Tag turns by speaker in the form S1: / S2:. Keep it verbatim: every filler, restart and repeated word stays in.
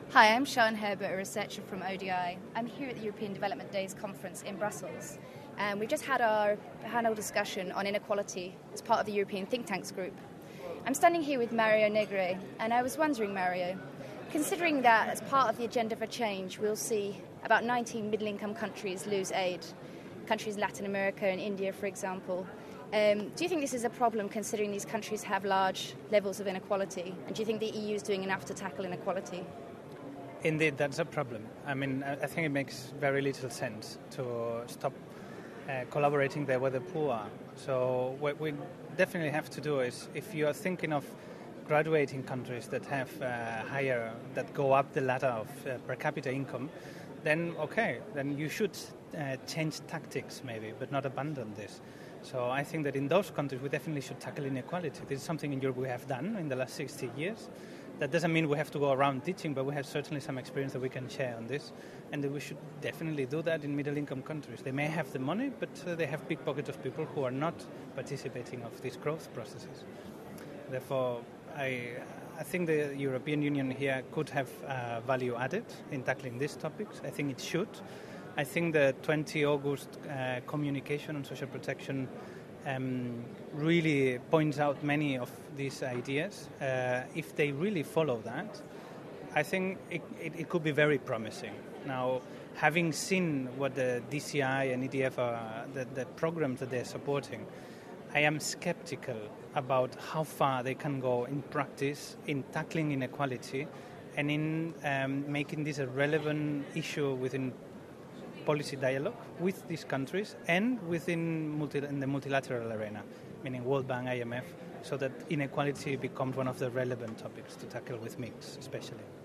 S1: Hi, I'm Sian Herbert, a researcher from O D I. I'm here at the European Development Days conference in Brussels. Um, we've just had our panel discussion on inequality as part of the European think tanks group. I'm standing here with Mario Negre, and I was wondering, Mario, considering that as part of the agenda for change, we'll see about nineteen middle-income countries lose aid, countries in Latin America and India, for example. Um, do you think this is a problem, considering these countries have large levels of inequality? And do you think the E U is doing enough to tackle inequality?
S2: Indeed, that's a problem. I mean, I think it makes very little sense to stop uh, collaborating there where the poor are. So what we definitely have to do is, if you are thinking of graduating countries that have uh, higher, that go up the ladder of uh, per capita income, then okay, then you should uh, change tactics maybe, but not abandon this. So I think that in those countries we definitely should tackle inequality. This is something in Europe we have done in the last sixty years. That doesn't mean we have to go around teaching, but we have certainly some experience that we can share on this, and that we should definitely do that in middle-income countries. They may have the money, but uh, they have big pockets of people who are not participating of these growth processes. Therefore, I, I think the European Union here could have uh, value added in tackling these topics. I think it should. I think the twentieth of August uh, communication on social protection Um, really points out many of these ideas. Uh, if they really follow that, I think it, it, it could be very promising. Now, having seen what the D C I and E D F are, the, the programs that they're supporting, I am skeptical about how far they can go in practice in tackling inequality and in um, making this a relevant issue within policy dialogue with these countries and within multi, in the multilateral arena, meaning World Bank, I M F, so that inequality becomes one of the relevant topics to tackle with M I Cs especially.